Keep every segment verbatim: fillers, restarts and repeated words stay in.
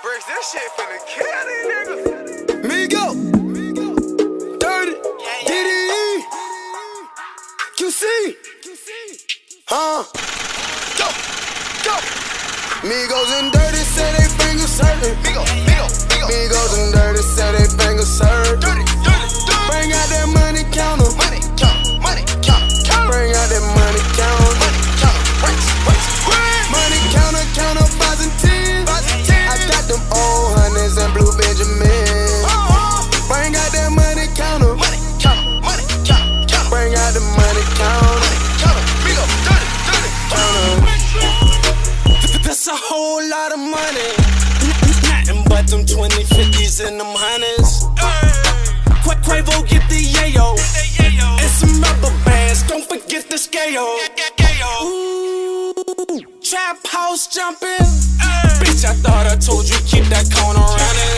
Bricks, this shit finna kill these niggas. Migo, Dirty, D D E, Q C, huh? Go, go. Migos and Dirty say they fingers hurtin'. Migo, Migo, Migo. Migos and Dirty say they fingers hurtin'. Dirty, dirty, dirty. Bring out that money counter. Money count, money count, count. Bring out that money counter. Money count, bricks, bricks, bricks. Money counter, counter fives and tens. I got them old hundreds and blue Benjamins. Bring out that money counter. Money count, money count, count. Bring out the money counter. Money counter, Migo, dirty, dirty. That's a whole lot of money. Nothing but them twenty, fifties and them hundreds. Quick Quavo, get the yayo. And some rubber bands, don't forget the scale. Ooh, trap house jumping. Bitch, I thought I told you keep that corner running.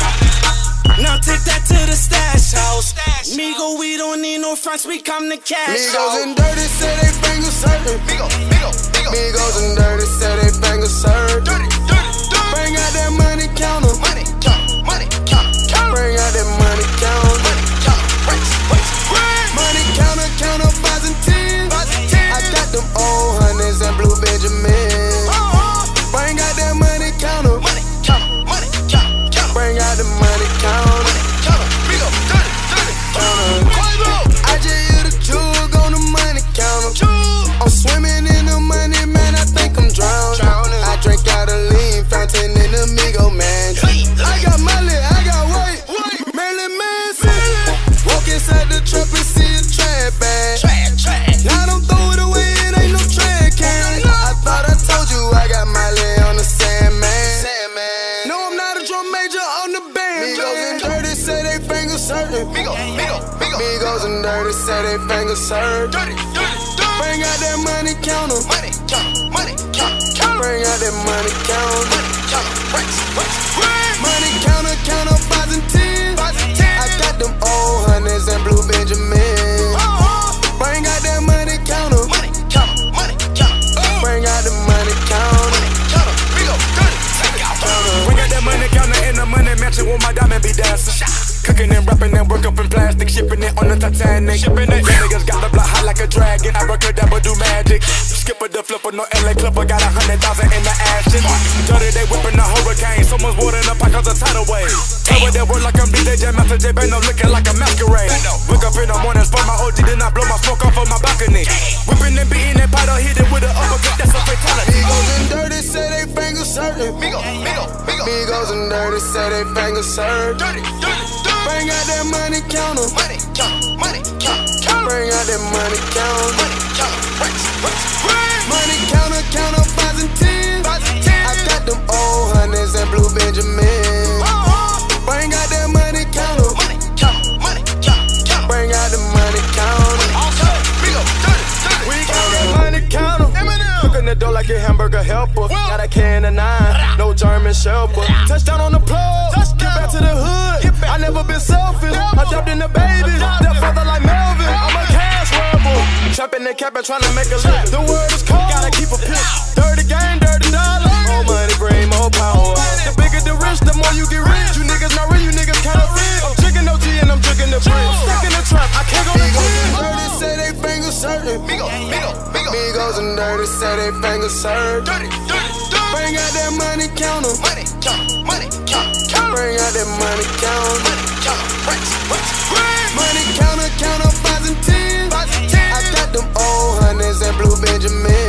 Now take that to the stash house. Migo, we don't need no fronts, we come to cash out. Migos and Dirty say they fingers hurtin'. Migo, Migo, Migo. Migos and Dirty say they fingers hurtin'. Dirty, dirty, dirty. Bring out that money counter. Money count, money count, count. Bring out that money counter. Money count, bricks, bricks, bricks. Money counter, counter fives and tens. I got them old hundreds and blue Benjamins. Bring out that money counter. Money count, money count, count. Bring out the money counter. Money counter, Migo, dirty, dirty. Quavo. I just hit a jug on the money counter. I'm swimming in the money, man, I think I'm drowning. I drink out a lean fountain in the Migo mansion. I got money, I got white, Marilyn Manson. Walk inside the truck and see a trash bag. Trash, trash. Now don't throw it away, it ain't no trash can. I thought I told you I got Miley on the Sandman. Sandman. No, I'm not a drum major on the band. Migos and Dirty say they fingers hurtin'. Migo, Migo, Migo. Migos and Dirty say they fingers hurtin'. Dirty, dirty, dirty. Bring out that money counter. Money count, money count, count. Bring out that money counter. Money count, bricks, bricks, bricks. Money counter, counter fives and tens. I got them old hundreds and blue Benjamins. Bring out that money counter. Money count, money count. Bring out the money counter. Money counter, Migo, dirty. Take out. Bring out that money counter in the money mansion with my diamond be dancing. Cooking and rapping and work up in plastic, shipping it on the Titanic. Shipping it, yeah, niggas got the block hot like a dragon. I work it up, do magic. Skipper the flipper, no L A Clipper, got a hundred thousand in the action. Dirty, they whipping the hurricane. Someone's water in the pot cause a tidal wave. Tell with that word like I'm D J, Master J Bano, looking like a masquerade. Wake up in the morning, spot my O G, then I blow my smoke off of my balcony. Whipping and beating and powder, hit it with an uppercut, that's a fatality. Migos and Dirty say they fingers hurtin'. Migo, Migo, Migo. Migos and Dirty say they fingers hurtin'. Dirty, dirty, dirty. Bring out that money counter. Money count, money count, count. Bring out that money counter. Money count, bricks, bricks, bricks. Money counter, counter fives and tens. I got them old hundreds and blue Benjamins. Bring out that money counter. Money count, money count, count. Bring out the money counter. Also, Migo, dirty, dirty. We got that money counter. Cooking the dough like a hamburger helper. Got a can of nine, no German Shepherd. Touchdown on the plug, get back to the hood. I never been selfish. I dropped in the baby, that father like Melvin. I'm a cash rebel, trapping and capping, trying to make a live. The word is cold, gotta keep a pitch. Dirty game, dirty dollar. More money, bring more power. The bigger the rich, the more you get rich. You niggas not real, you niggas kinda real. I'm jigging O G and I'm jigging the bricks. Stuck in the trap, I can't go to jail. Dirty say they fingers hurtin'. Migo, Migo, Migo. Migos and Dirty say they fingers hurtin'. Dirty, dirty, dirty. Bring out that money counter. Money count, money count, count. Bring out that money counter. Money count, bricks, bricks, bricks. Money counter, counter fives and tens. I got them old hundreds and blue Benjamins.